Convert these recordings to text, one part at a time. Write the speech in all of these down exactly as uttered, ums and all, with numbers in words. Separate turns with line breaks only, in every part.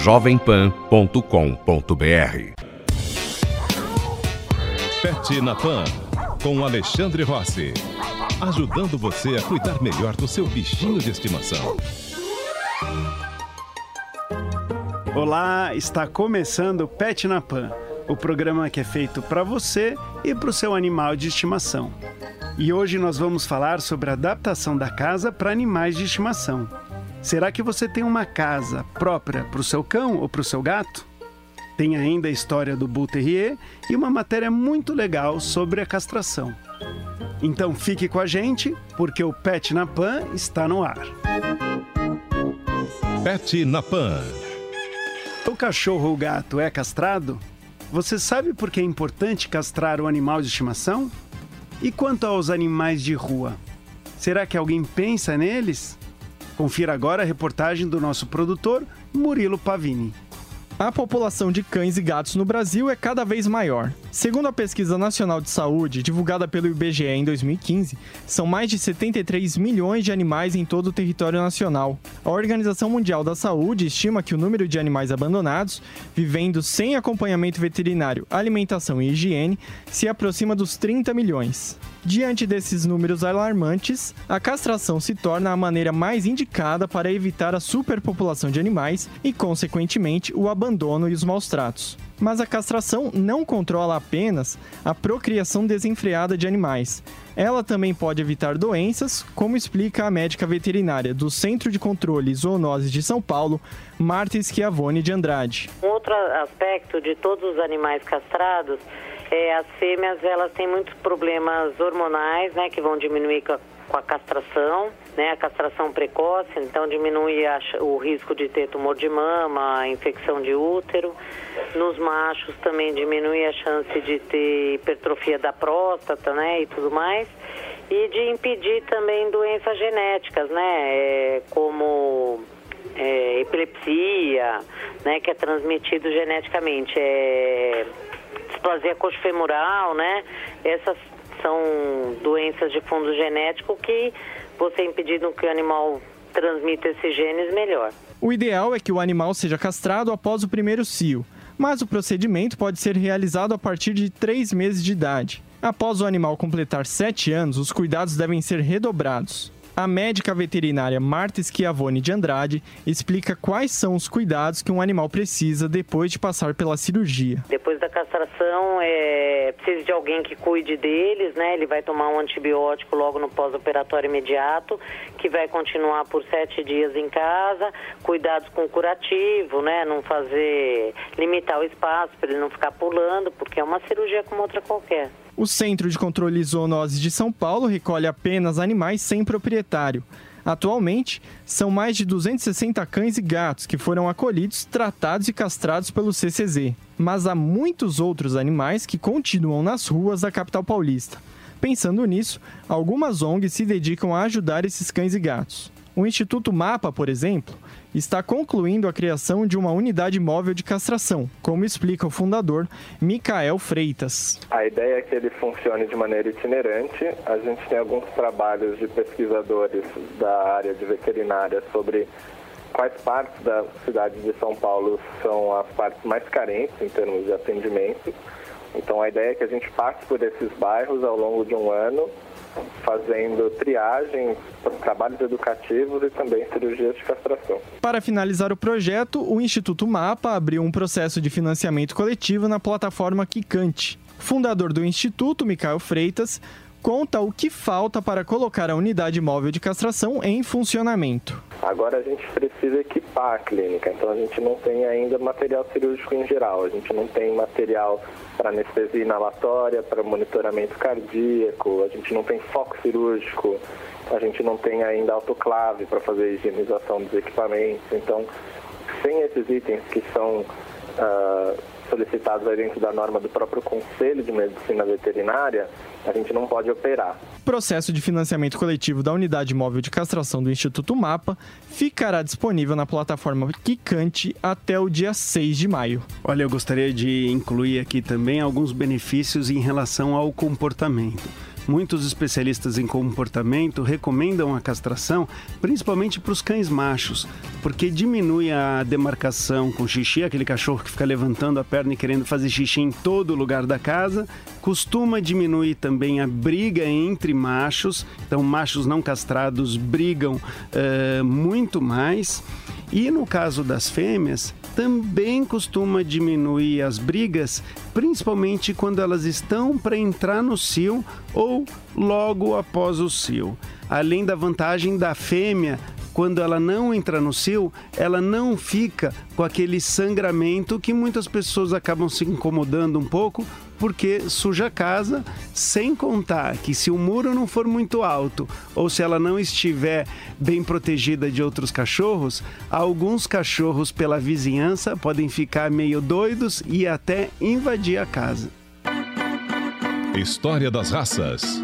jovem pan ponto com ponto br.
Pet na Pan, com Alexandre Rossi. Ajudando você a cuidar melhor do seu bichinho de estimação.
Olá, está começando o Pet na Pan, o programa que é feito para você e para o seu animal de estimação. E hoje nós vamos falar sobre a adaptação da casa para animais de estimação. Será que você tem uma casa própria para o seu cão ou para o seu gato? Tem ainda a história do Bull Terrier e uma matéria muito legal sobre a castração. Então fique com a gente, porque o Pet na Pan está no ar.
Pet na Pan.
O cachorro ou gato é castrado? Você sabe por que é importante castrar o animal de estimação? E quanto aos animais de rua? Será que alguém pensa neles? Confira agora a reportagem do nosso produtor, Murilo Pavini.
A população de cães e gatos no Brasil é cada vez maior. Segundo a Pesquisa Nacional de Saúde, divulgada pelo I B G E em dois mil e quinze, são mais de setenta e três milhões de animais em todo o território nacional. A Organização Mundial da Saúde estima que o número de animais abandonados, vivendo sem acompanhamento veterinário, alimentação e higiene, se aproxima dos trinta milhões. Diante desses números alarmantes, a castração se torna a maneira mais indicada para evitar a superpopulação de animais e, consequentemente, o abandono e os maus tratos. Mas a castração não controla apenas a procriação desenfreada de animais. Ela também pode evitar doenças, como explica a médica veterinária do Centro de Controle e Zoonoses de São Paulo, Marta Schiavone de Andrade.
Um outro aspecto de todos os animais castrados é as fêmeas, elas têm muitos problemas hormonais, né, que vão diminuir com a, com a castração, né, a castração precoce, então diminui a, o risco de ter tumor de mama, infecção de útero. Nos machos também diminui a chance de ter hipertrofia da próstata, né, e tudo mais. E de impedir também doenças genéticas, né, é, como é, epilepsia, né, que é transmitido geneticamente, é... displasia coxofemoral, né? Essas são doenças de fundo genético que você impedindo que o animal transmita esses genes, melhor.
O ideal é que o animal seja castrado após o primeiro cio, mas o procedimento pode ser realizado a partir de três meses de idade. Após o animal completar sete anos, os cuidados devem ser redobrados. A médica veterinária Marta Schiavone de Andrade explica quais são os cuidados que um animal precisa depois de passar pela cirurgia.
Depois da castração, é, precisa de alguém que cuide deles, né? Ele vai tomar um antibiótico logo no pós-operatório imediato, que vai continuar por sete dias em casa, cuidados com curativo, né? Não fazer, limitar o espaço para ele não ficar pulando, porque é uma cirurgia como outra qualquer.
O Centro de Controle e Zoonoses de São Paulo recolhe apenas animais sem proprietário. Atualmente, são mais de duzentos e sessenta cães e gatos que foram acolhidos, tratados e castrados pelo C C Z. Mas há muitos outros animais que continuam nas ruas da capital paulista. Pensando nisso, algumas O N Gs se dedicam a ajudar esses cães e gatos. O Instituto MAPA, por exemplo, está concluindo a criação de uma unidade móvel de castração, como explica o fundador, Micael Freitas.
A ideia é que ele funcione de maneira itinerante. A gente tem alguns trabalhos de pesquisadores da área de veterinária sobre quais partes da cidade de São Paulo são as partes mais carentes em termos de atendimento. Então a ideia é que a gente passe por esses bairros ao longo de um ano, fazendo triagens, trabalhos educativos e também cirurgias de castração.
Para finalizar o projeto, o Instituto MAPA abriu um processo de financiamento coletivo na plataforma Quicante. Fundador do Instituto, Micael Freitas, conta o que falta para colocar a unidade móvel de castração em funcionamento.
Agora a gente precisa equipar a clínica, então a gente não tem ainda material cirúrgico em geral, a gente não tem material para anestesia inalatória, para monitoramento cardíaco, a gente não tem foco cirúrgico, a gente não tem ainda autoclave para fazer a higienização dos equipamentos. Então, sem esses itens que são uh, solicitados aí dentro da norma do próprio Conselho de Medicina Veterinária, a gente não pode operar.
O processo de financiamento coletivo da unidade móvel de castração do Instituto MAPA ficará disponível na plataforma Quicante até o dia seis de maio.
Olha, eu gostaria de incluir aqui também alguns benefícios em relação ao comportamento. muitos especialistas em comportamento recomendam a castração, principalmente para os cães machos, porque diminui a demarcação com xixi, aquele cachorro que fica levantando a perna e querendo fazer xixi em todo lugar da casa, costuma diminuir também a briga entre machos, então machos não castrados brigam uh, muito mais. E no caso das fêmeas, também costuma diminuir as brigas, principalmente quando elas estão para entrar no cio ou logo após o cio. Além da vantagem da fêmea, quando ela não entra no cio, ela não fica com aquele sangramento que muitas pessoas acabam se incomodando um pouco, porque suja a casa, sem contar que se o muro não for muito alto ou se ela não estiver bem protegida de outros cachorros, alguns cachorros pela vizinhança podem ficar meio doidos e até invadir a casa.
História das raças.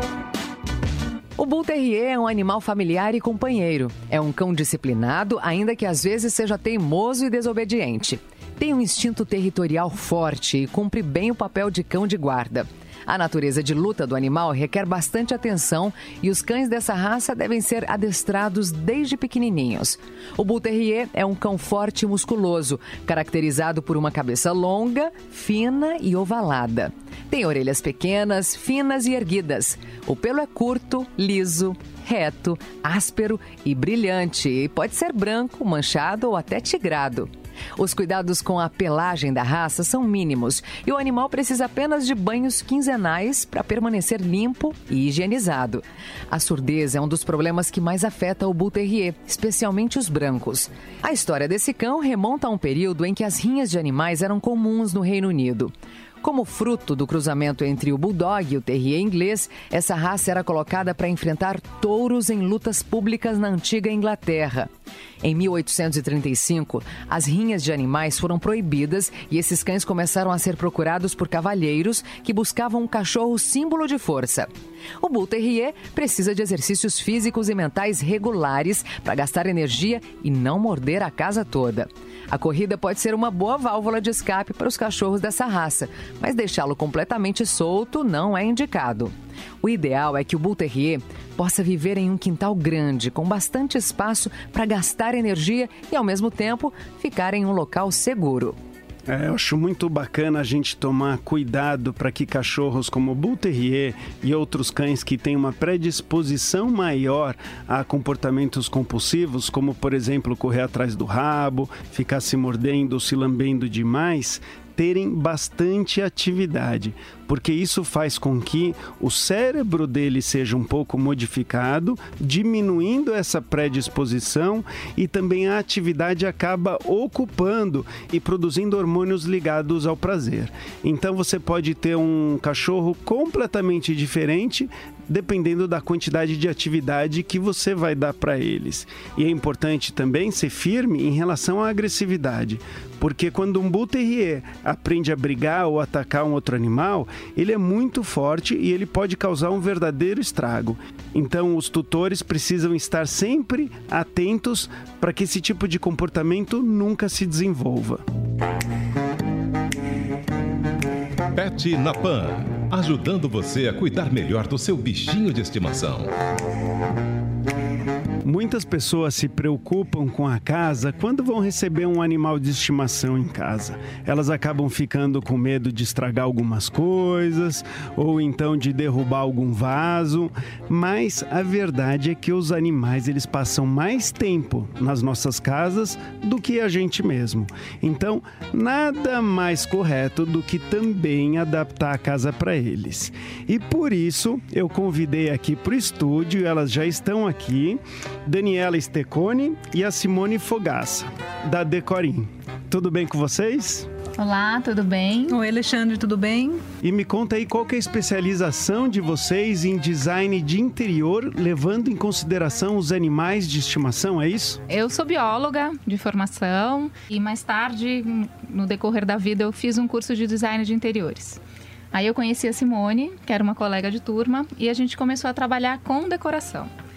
O Bull Terrier é um animal familiar e companheiro. É um cão disciplinado, ainda que às vezes seja teimoso e desobediente. Tem um instinto territorial forte e cumpre bem o papel de cão de guarda. A natureza de luta do animal requer bastante atenção e os cães dessa raça devem ser adestrados desde pequenininhos. O Bull Terrier é um cão forte e musculoso, caracterizado por uma cabeça longa, fina e ovalada. Tem orelhas pequenas, finas e erguidas. O pelo é curto, liso, reto, áspero e brilhante e pode ser branco, manchado ou até tigrado. Os cuidados com a pelagem da raça são mínimos e o animal precisa apenas de banhos quinzenais para permanecer limpo e higienizado. A surdez é um dos problemas que mais afeta o Bull Terrier, especialmente os brancos. A história desse cão remonta a um período em que as rinhas de animais eram comuns no Reino Unido. Como fruto do cruzamento entre o Bulldog e o Terrier inglês, essa raça era colocada para enfrentar touros em lutas públicas na antiga Inglaterra. Em mil oitocentos e trinta e cinco, as rinhas de animais foram proibidas e esses cães começaram a ser procurados por cavalheiros que buscavam um cachorro símbolo de força. O Bull Terrier precisa de exercícios físicos e mentais regulares para gastar energia e não morder a casa toda. A corrida pode ser uma boa válvula de escape para os cachorros dessa raça, mas deixá-lo completamente solto não é indicado. O ideal é que o Bull Terrier possa viver em um quintal grande, com bastante espaço para gastar energia e, ao mesmo tempo, ficar em um local seguro.
É, eu acho muito bacana a gente tomar cuidado para que cachorros como o Bull Terrier e outros cães que têm uma predisposição maior a comportamentos compulsivos, como, por exemplo, correr atrás do rabo, ficar se mordendo ou se lambendo demais, terem bastante atividade, porque isso faz com que o cérebro dele seja um pouco modificado, diminuindo essa predisposição, e também a atividade acaba ocupando e produzindo hormônios ligados ao prazer. Então você pode ter um cachorro completamente diferente dependendo da quantidade de atividade que você vai dar para eles. E é importante também ser firme em relação à agressividade, porque quando um Bull Terrier aprende a brigar ou atacar um outro animal, ele é muito forte e ele pode causar um verdadeiro estrago. Então, os tutores precisam estar sempre atentos para que esse tipo de comportamento nunca se desenvolva.
Pet na Pan, ajudando você a cuidar melhor do seu bichinho de estimação.
Muitas pessoas se preocupam com a casa quando vão receber um animal de estimação em casa. Elas acabam ficando com medo de estragar algumas coisas ou então de derrubar algum vaso, mas a verdade é que os animais eles passam mais tempo nas nossas casas do que a gente mesmo. Então, nada mais correto do que também adaptar a casa para eles. E por isso, eu convidei aqui para o estúdio, elas já estão aqui, Daniela Steconi e a Simone Fogaça, da Decorim. Tudo bem com vocês?
Olá, tudo bem?
Oi, Alexandre, tudo bem?
E me conta aí qual que é a especialização de vocês em design de interior, levando em consideração os animais de estimação, é isso?
Eu sou bióloga de formação e mais tarde, no decorrer da vida, eu fiz um curso de design de interiores. Aí eu conheci a Simone, que era uma colega de turma, e a gente começou a trabalhar com decoração.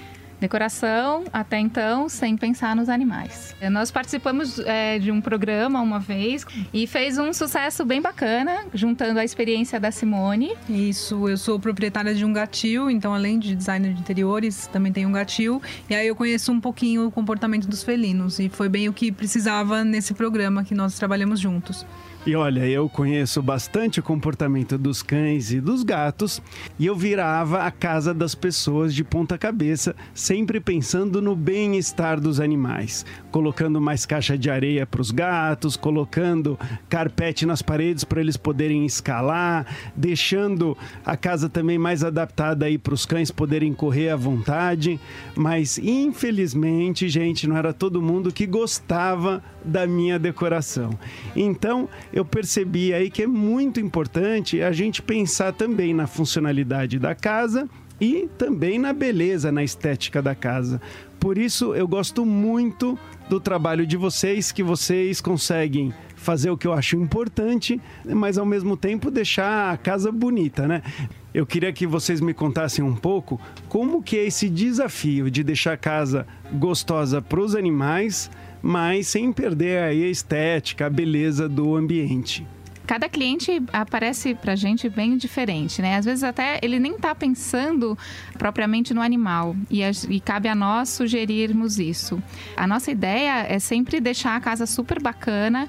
decoração, até então, sem pensar nos animais. Nós participamos é, de um programa uma vez e fez um sucesso bem bacana, juntando a experiência da Simone.
Isso, eu sou proprietária de um gatil, então além de designer de interiores, também tenho um gatil. E aí eu conheço um pouquinho o comportamento dos felinos e foi bem o que precisava nesse programa que nós trabalhamos juntos.
E olha, eu conheço bastante o comportamento dos cães e dos gatos e eu virava a casa das pessoas de ponta cabeça, sempre pensando no bem-estar dos animais. Colocando mais caixa de areia para os gatos, colocando carpete nas paredes para eles poderem escalar, deixando a casa também mais adaptada aí para os cães poderem correr à vontade. Mas, infelizmente, gente, não era todo mundo que gostava da minha decoração. Então, eu percebi aí que é muito importante a gente pensar também na funcionalidade da casa e também na beleza, na estética da casa. Por isso, eu gosto muito do trabalho de vocês, que vocês conseguem fazer o que eu acho importante, mas ao mesmo tempo deixar a casa bonita, né? Eu queria que vocês me contassem um pouco como que é esse desafio de deixar a casa gostosa para os animais, mas sem perder aí a estética, a beleza do ambiente.
Cada cliente aparece pra gente bem diferente, né? Às vezes até ele nem tá pensando propriamente no animal e, a, e cabe a nós sugerirmos isso. A nossa ideia é sempre deixar a casa super bacana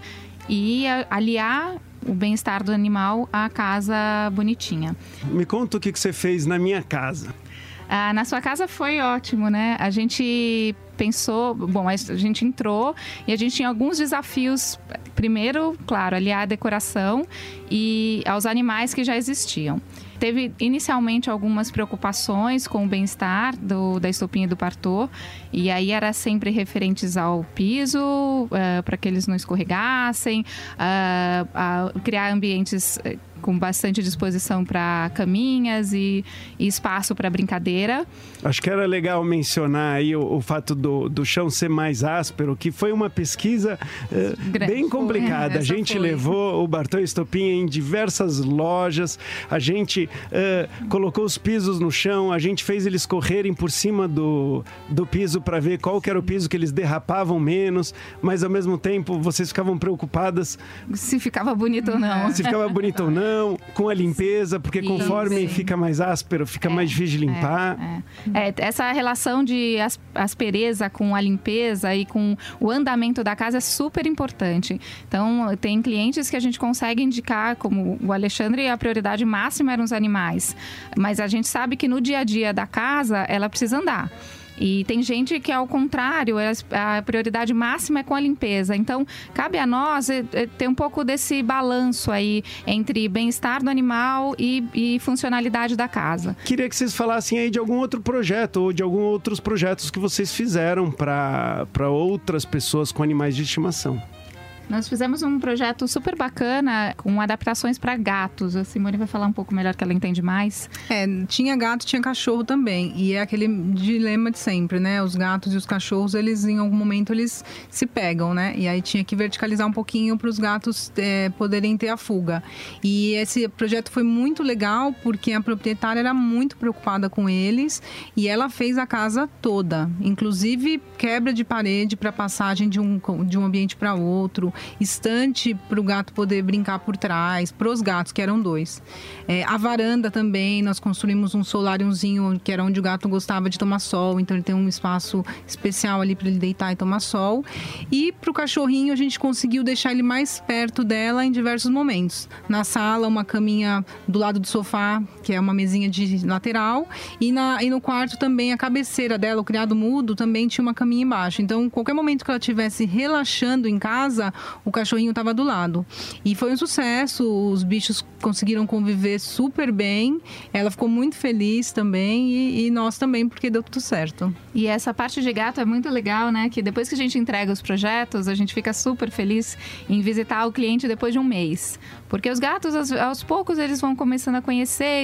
e aliar o bem-estar do animal à casa bonitinha.
Me conta o que você fez na minha casa.
Ah, na sua casa foi ótimo, né? A gente pensou, bom, a gente entrou e a gente tinha alguns desafios. Primeiro, claro, aliar a decoração e aos animais que já existiam. Teve inicialmente algumas preocupações com o bem-estar do, da Estopinha e do Partô, e aí era sempre referentes ao piso, uh, para que eles não escorregassem, uh, uh, criar ambientes uh, com bastante disposição para caminhas e, e espaço para brincadeira.
Acho que era legal mencionar aí o, o fato do, do chão ser mais áspero, que foi uma pesquisa uh, bem complicada. A gente foi. levou o Partô e a Estopinha em diversas lojas, a gente uh, colocou os pisos no chão, a gente fez eles correrem por cima do, do piso para ver qual que era o piso que eles derrapavam menos, mas ao mesmo tempo vocês ficavam preocupadas
se ficava bonito ou não.
Se ficava bonito ou não. Com a limpeza, porque sim, conforme sim. fica mais áspero, fica é, mais difícil de limpar.
É, é. É, essa relação de aspereza com a limpeza e com o andamento da casa é super importante. Então, tem clientes que a gente consegue indicar, como o Alexandre, a prioridade máxima eram os animais. Mas a gente sabe que no dia a dia da casa, ela precisa andar. E tem gente que, ao contrário, a prioridade máxima é com a limpeza. Então, cabe a nós ter um pouco desse balanço aí entre bem-estar do animal e, e funcionalidade da casa.
Queria que vocês falassem aí de algum outro projeto ou de alguns outros projetos que vocês fizeram para para outras pessoas com animais de estimação.
Nós fizemos um projeto super bacana com adaptações para gatos. A Simone vai falar um pouco melhor, que ela entende mais.
É, tinha gato, tinha cachorro também. E é aquele dilema de sempre, né? Os gatos e os cachorros, eles em algum momento eles se pegam, né? E aí tinha que verticalizar um pouquinho para os gatos é, poderem ter a fuga. E esse projeto foi muito legal porque a proprietária era muito preocupada com eles e ela fez a casa toda. Inclusive quebra de parede para passagem de um, de um ambiente para outro. Estante para o gato poder brincar por trás, para os gatos, que eram dois. É, a varanda também, nós construímos um solariumzinho, que era onde o gato gostava de tomar sol, então ele tem um espaço especial ali para ele deitar e tomar sol. E para o cachorrinho, a gente conseguiu deixar ele mais perto dela em diversos momentos. Na sala, uma caminha do lado do sofá, que é uma mesinha de lateral, e, na, e no quarto também, a cabeceira dela, o criado mudo, também tinha uma caminha embaixo. Então, qualquer momento que ela estivesse relaxando em casa, o cachorrinho estava do lado. E foi um sucesso, os bichos conseguiram conviver super bem, ela ficou muito feliz também e, e nós também, porque deu tudo certo.
E essa parte de gato é muito legal, né? Que depois que a gente entrega os projetos, a gente fica super feliz em visitar o cliente depois de um mês. Porque os gatos, aos, aos poucos, eles vão começando a conhecer,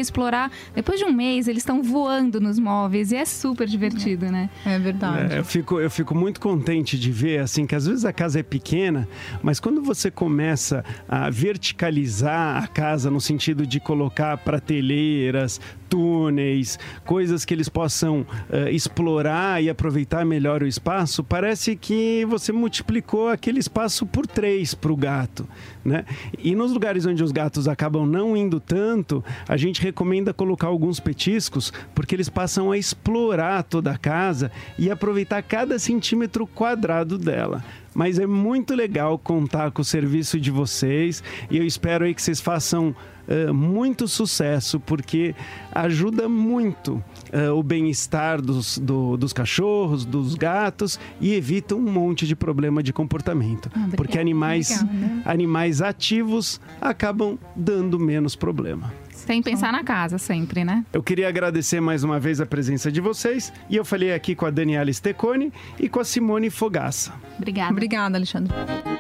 explorar. Depois de um mês, eles estão voando nos móveis e é super divertido, né?
É verdade.
É, eu, fico, eu fico muito contente de ver, assim, que às vezes a casa é pequena, mas quando você começa a verticalizar a casa no sentido de colocar prateleiras, túneis, coisas que eles possam uh, explorar e aproveitar melhor o espaço, parece que você multiplicou aquele espaço por três para o gato, né? E nos lugares onde os gatos acabam não indo tanto, a gente recomenda colocar alguns petiscos, porque eles passam a explorar toda a casa e aproveitar cada centímetro quadrado dela. Mas é muito legal contar com o serviço de vocês e eu espero aí que vocês façam uh, muito sucesso, porque ajuda muito uh, o bem-estar dos, do, dos cachorros, dos gatos e evita um monte de problema de comportamento. Ah, porque animais, legal, né? animais ativos acabam dando menos problema.
Sem pensar na casa sempre, né?
Eu queria agradecer mais uma vez a presença de vocês. E eu falei aqui com a Daniela Steconi e com a Simone Fogaça.
Obrigada.
Obrigada, Alexandre.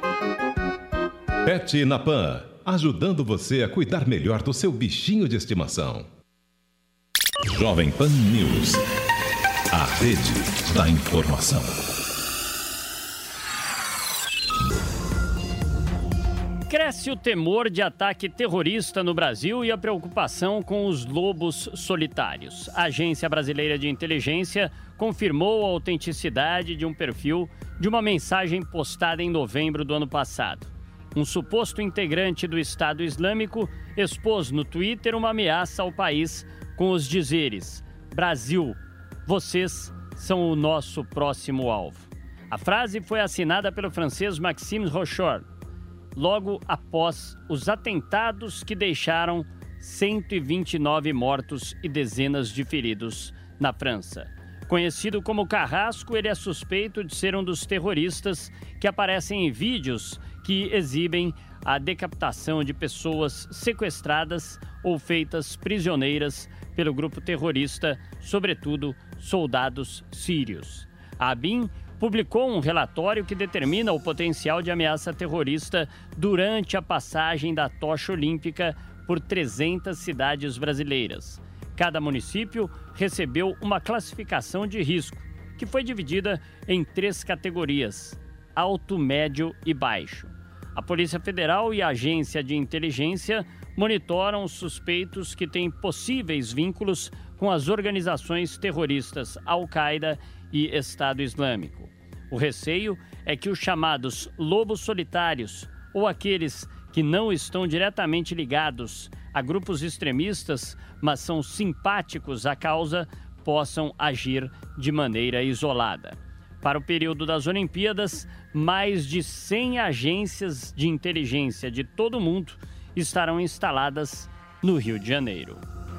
Pet na Pan, ajudando você a cuidar melhor do seu bichinho de estimação. Jovem Pan News, a rede da informação.
Cresce o temor de ataque terrorista no Brasil e a preocupação com os lobos solitários. A Agência Brasileira de Inteligência confirmou a autenticidade de um perfil de uma mensagem postada em novembro do ano passado. Um suposto integrante do Estado Islâmico expôs no Twitter uma ameaça ao país com os dizeres: Brasil, vocês são o nosso próximo alvo. A frase foi assinada pelo francês Maxime Rochard, logo após os atentados que deixaram cento e vinte e nove mortos e dezenas de feridos na França. Conhecido como Carrasco, ele é suspeito de ser um dos terroristas que aparecem em vídeos que exibem a decapitação de pessoas sequestradas ou feitas prisioneiras pelo grupo terrorista, sobretudo soldados sírios. A ABIN publicou um relatório que determina o potencial de ameaça terrorista durante a passagem da tocha olímpica por trezentas cidades brasileiras. Cada município recebeu uma classificação de risco, que foi dividida em três categorias: alto, médio e baixo. A Polícia Federal e a Agência de Inteligência monitoram os suspeitos que têm possíveis vínculos com as organizações terroristas Al-Qaeda e Estado Islâmico. O receio é que os chamados lobos solitários, ou aqueles que não estão diretamente ligados a grupos extremistas, mas são simpáticos à causa, possam agir de maneira isolada. Para o período das Olimpíadas, mais de cem agências de inteligência de todo o mundo estarão instaladas no Rio de Janeiro.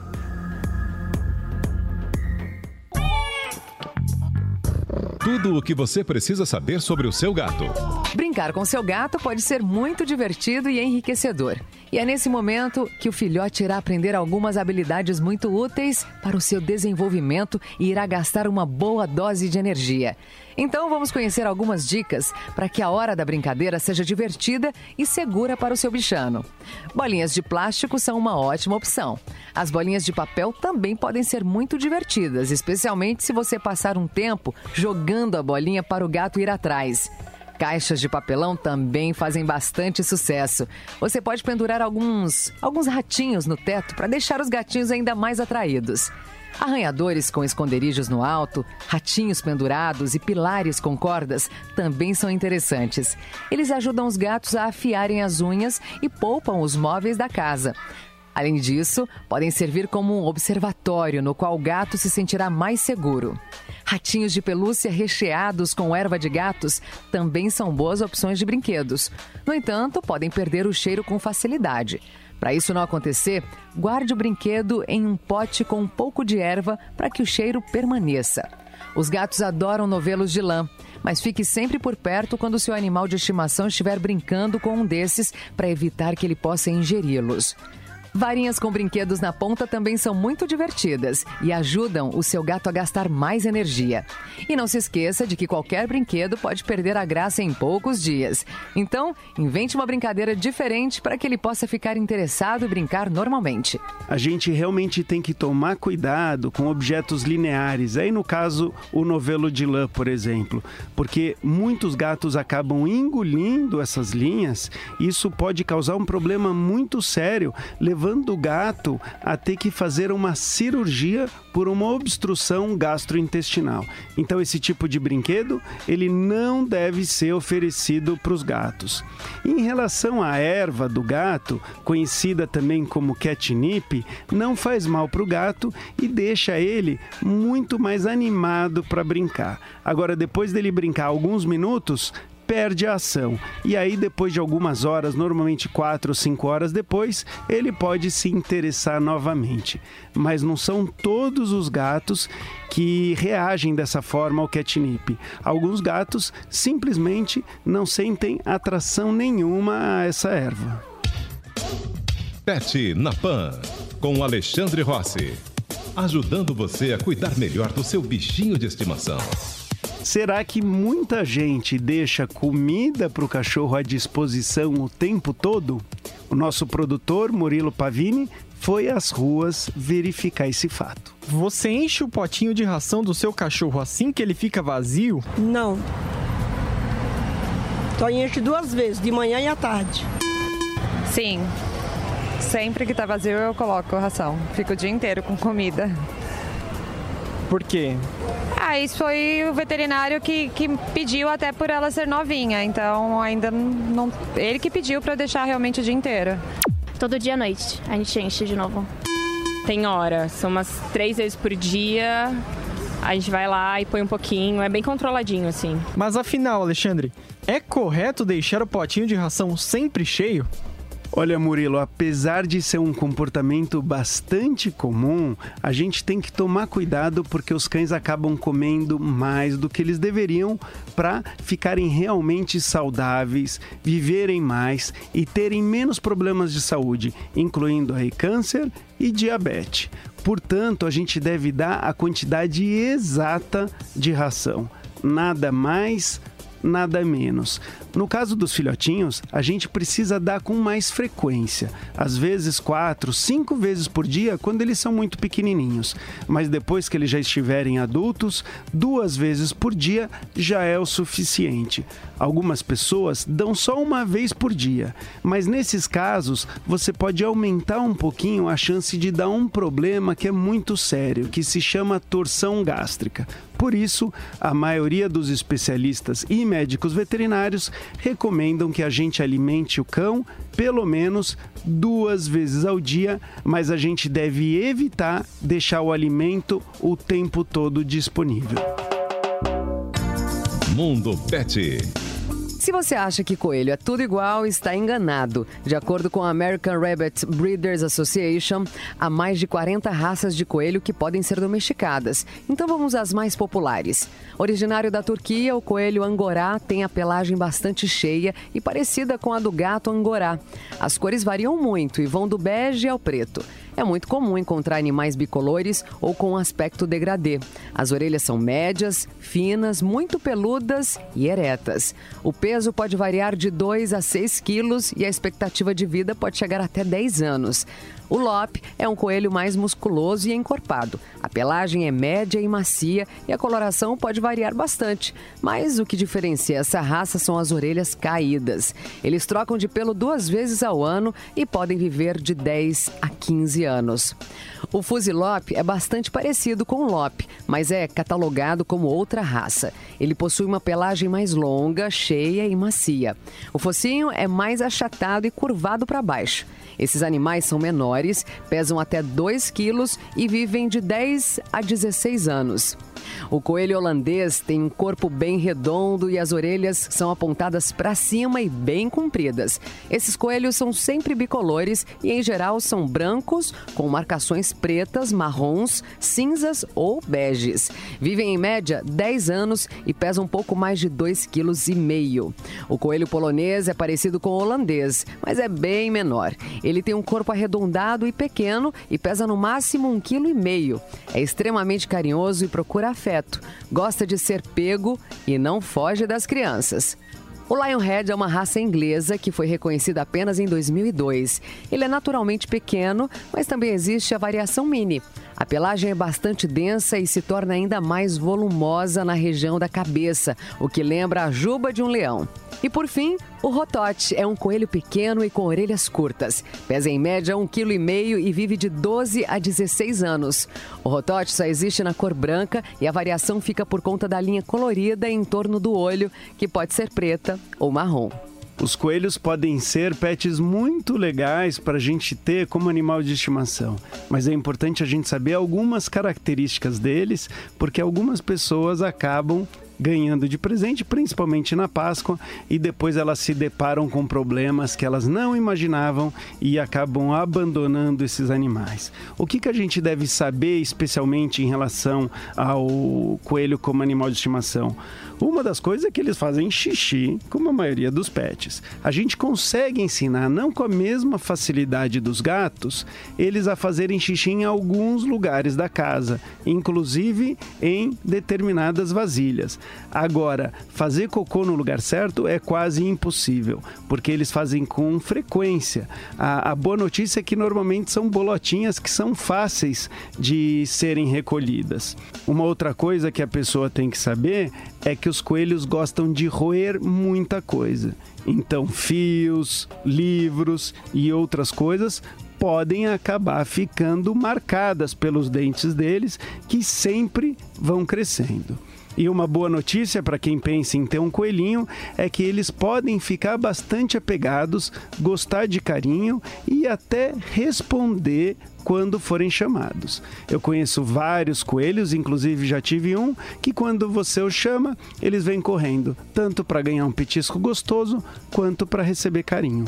Tudo o que você precisa saber sobre o seu gato.
Brincar com seu gato pode ser muito divertido e enriquecedor. E é nesse momento que o filhote irá aprender algumas habilidades muito úteis para o seu desenvolvimento e irá gastar uma boa dose de energia. Então vamos conhecer algumas dicas para que a hora da brincadeira seja divertida e segura para o seu bichano. Bolinhas de plástico são uma ótima opção. As bolinhas de papel também podem ser muito divertidas, especialmente se você passar um tempo jogando a bolinha para o gato ir atrás. Caixas de papelão também fazem bastante sucesso. Você pode pendurar alguns, alguns ratinhos no teto para deixar os gatinhos ainda mais atraídos. Arranhadores com esconderijos no alto, ratinhos pendurados e pilares com cordas também são interessantes. Eles ajudam os gatos a afiarem as unhas e poupam os móveis da casa. Além disso, podem servir como um observatório no qual o gato se sentirá mais seguro. Ratinhos de pelúcia recheados com erva de gatos também são boas opções de brinquedos. No entanto, podem perder o cheiro com facilidade. Para isso não acontecer, guarde o brinquedo em um pote com um pouco de erva para que o cheiro permaneça. Os gatos adoram novelos de lã, mas fique sempre por perto quando o seu animal de estimação estiver brincando com um desses para evitar que ele possa ingeri-los. Varinhas com brinquedos na ponta também são muito divertidas e ajudam o seu gato a gastar mais energia. E não se esqueça de que qualquer brinquedo pode perder a graça em poucos dias. Então, invente uma brincadeira diferente para que ele possa ficar interessado e brincar normalmente.
A gente realmente tem que tomar cuidado com objetos lineares. Aí, no caso, o novelo de lã, por exemplo. Porque muitos gatos acabam engolindo essas linhas e isso pode causar um problema muito sério, levando levando o gato a ter que fazer uma cirurgia por uma obstrução gastrointestinal. Então, esse tipo de brinquedo, ele não deve ser oferecido para os gatos. Em relação à erva do gato, conhecida também como catnip, não faz mal para o gato e deixa ele muito mais animado para brincar. Agora, depois dele brincar alguns minutos, perde a ação. E aí, depois de algumas horas, normalmente quatro ou cinco horas depois, ele pode se interessar novamente. Mas não são todos os gatos que reagem dessa forma ao catnip. Alguns gatos simplesmente não sentem atração nenhuma a essa erva.
Pet na Pan, com Alexandre Rossi. Ajudando você a cuidar melhor do seu bichinho de estimação.
Será que muita gente deixa comida para o cachorro à disposição o tempo todo? O nosso produtor, Murilo Pavini, foi às ruas verificar esse fato.
Você enche o potinho de ração do seu cachorro assim que ele fica vazio?
Não. Só enche duas vezes, de manhã e à tarde.
Sim. Sempre que tá vazio eu coloco ração. Fico o dia inteiro com comida.
Por quê?
Ah, isso foi o veterinário que, que pediu, até por ela ser novinha. Então, ainda não... Ele que pediu para deixar realmente o dia inteiro.
Todo dia à noite a gente enche de novo.
Tem hora, são umas três vezes por dia. A gente vai lá e põe um pouquinho, é bem controladinho assim.
Mas afinal, Alexandre, é correto deixar o potinho de ração sempre cheio?
Olha, Murilo, apesar de ser um comportamento bastante comum, a gente tem que tomar cuidado porque os cães acabam comendo mais do que eles deveriam para ficarem realmente saudáveis, viverem mais e terem menos problemas de saúde, incluindo aí câncer e diabetes. Portanto, a gente deve dar a quantidade exata de ração, nada mais, nada menos. No caso dos filhotinhos, a gente precisa dar com mais frequência, às vezes quatro, cinco vezes por dia quando eles são muito pequenininhos. Mas depois que eles já estiverem adultos, duas vezes por dia já é o suficiente. Algumas pessoas dão só uma vez por dia, mas nesses casos você pode aumentar um pouquinho a chance de dar um problema que é muito sério, que se chama torção gástrica. Por isso, a maioria dos especialistas e médicos veterinários recomendam que a gente alimente o cão pelo menos duas vezes ao dia, mas a gente deve evitar deixar o alimento o tempo todo disponível.
Mundo Pet.
Se você acha que coelho é tudo igual, está enganado. De acordo com a American Rabbit Breeders Association, há mais de quarenta raças de coelho que podem ser domesticadas. Então vamos às mais populares. Originário da Turquia, o coelho angorá tem a pelagem bastante cheia e parecida com a do gato angorá. As cores variam muito e vão do bege ao preto. É muito comum encontrar animais bicolores ou com aspecto degradê. As orelhas são médias, finas, muito peludas e eretas. O peso pode variar de dois a seis quilos e a expectativa de vida pode chegar até dez anos. O Lop é um coelho mais musculoso e encorpado. A pelagem é média e macia e a coloração pode variar bastante. Mas o que diferencia essa raça são as orelhas caídas. Eles trocam de pelo duas vezes ao ano e podem viver de dez a quinze anos. O Fuzzy Lop é bastante parecido com o Lop, mas é catalogado como outra raça. Ele possui uma pelagem mais longa, cheia e macia. O focinho é mais achatado e curvado para baixo. Esses animais são menores, pesam até dois quilos e vivem de dez a dezesseis anos. O coelho holandês tem um corpo bem redondo e as orelhas são apontadas para cima e bem compridas. Esses coelhos são sempre bicolores e, em geral, são brancos com marcações pretas, marrons, cinzas ou beges. Vivem, em média, dez anos e pesam um pouco mais de dois vírgula cinco quilos. O coelho polonês é parecido com o holandês, mas é bem menor. Ele tem um corpo arredondado e pequeno e pesa no máximo um vírgula cinco quilos. É extremamente carinhoso e procura afeto. Gosta de ser pego e não foge das crianças. O Lionhead é uma raça inglesa que foi reconhecida apenas em dois mil e dois. Ele é naturalmente pequeno, mas também existe a variação mini. A pelagem é bastante densa e se torna ainda mais volumosa na região da cabeça, o que lembra a juba de um leão. E por fim, o Rotote é um coelho pequeno e com orelhas curtas. Pesa em média um vírgula cinco quilos e vive de doze a dezesseis anos. O Rotote só existe na cor branca e a variação fica por conta da linha colorida em torno do olho, que pode ser preta ou marrom.
Os coelhos podem ser pets muito legais para a gente ter como animal de estimação, mas é importante a gente saber algumas características deles, porque algumas pessoas acabam ganhando de presente, principalmente na Páscoa, e depois elas se deparam com problemas que elas não imaginavam e acabam abandonando esses animais. O que, que a gente deve saber, especialmente em relação ao coelho como animal de estimação? Uma das coisas é que eles fazem xixi, como a maioria dos pets. A gente consegue ensinar, não com a mesma facilidade dos gatos, eles a fazerem xixi em alguns lugares da casa, inclusive em determinadas vasilhas. Agora, fazer cocô no lugar certo é quase impossível, porque eles fazem com frequência. A, a boa notícia é que normalmente são bolotinhas que são fáceis de serem recolhidas. Uma outra coisa que a pessoa tem que saber é que os coelhos gostam de roer muita coisa. Então, fios, livros e outras coisas podem acabar ficando marcadas pelos dentes deles, que sempre vão crescendo. E uma boa notícia para quem pensa em ter um coelhinho é que eles podem ficar bastante apegados, gostar de carinho e até responder quando forem chamados. Eu conheço vários coelhos, inclusive já tive um, que quando você os chama, eles vêm correndo, tanto para ganhar um petisco gostoso, quanto para receber carinho.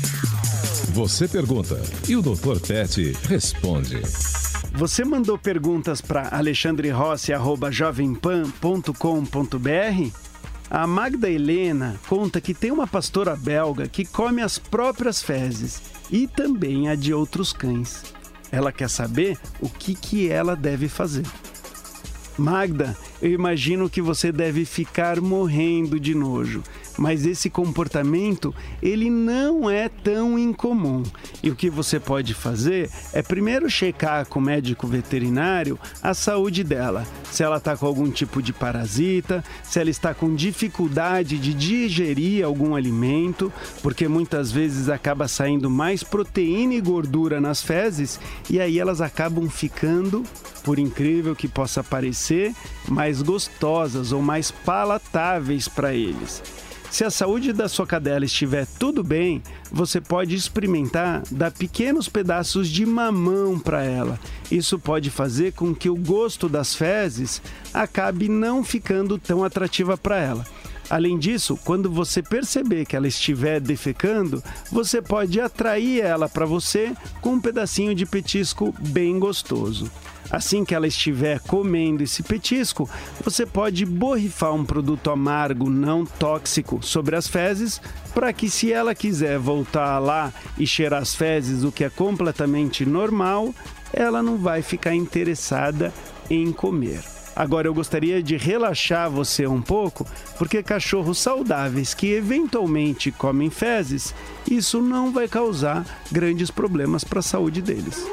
Você pergunta e o doutor Pet responde.
Você mandou perguntas para alexandre rossi arroba jovem pan ponto com ponto b r? A Magda Helena conta que tem uma pastora belga que come as próprias fezes e também a de outros cães. Ela quer saber o que, que ela deve fazer. Magda, eu imagino que você deve ficar morrendo de nojo, mas esse comportamento, ele não é tão incomum. E o que você pode fazer é primeiro checar com o médico veterinário a saúde dela, se ela está com algum tipo de parasita, se ela está com dificuldade de digerir algum alimento, porque muitas vezes acaba saindo mais proteína e gordura nas fezes e aí elas acabam ficando, por incrível que possa parecer, mais gostosas ou mais palatáveis para eles. Se a saúde da sua cadela estiver tudo bem, você pode experimentar dar pequenos pedaços de mamão para ela. Isso pode fazer com que o gosto das fezes acabe não ficando tão atrativa para ela. Além disso, quando você perceber que ela estiver defecando, você pode atrair ela para você com um pedacinho de petisco bem gostoso. Assim que ela estiver comendo esse petisco, você pode borrifar um produto amargo não tóxico sobre as fezes, para que se ela quiser voltar lá e cheirar as fezes, o que é completamente normal, ela não vai ficar interessada em comer. Agora eu gostaria de relaxar você um pouco, porque cachorros saudáveis que eventualmente comem fezes, isso não vai causar grandes problemas para a saúde deles.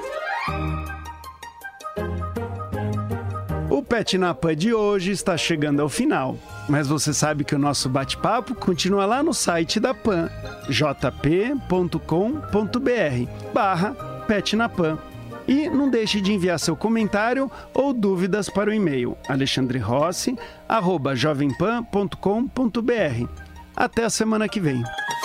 O Pet na Pan de hoje está chegando ao final, mas você sabe que o nosso bate-papo continua lá no site da Pan, j p ponto com ponto b r barra Pet na Pan. E não deixe de enviar seu comentário ou dúvidas para o e-mail alexandre rossi arroba jovem pan ponto com ponto b r. Até a semana que vem.